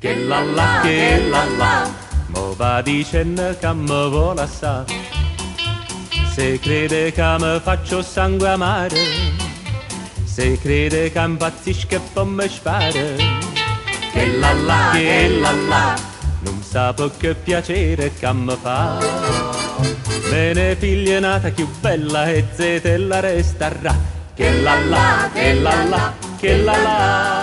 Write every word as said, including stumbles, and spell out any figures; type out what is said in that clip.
che la la, che la la, mo va dicendo che mi vuole assai. Se crede che mi faccio sangue amaro, se crede che impazzisco e poi mi spara, che la la, che la la, non sa che piacere che mi fa. Me ne figlia nata più bella e zete la resterà, che la la, che la la, che la la.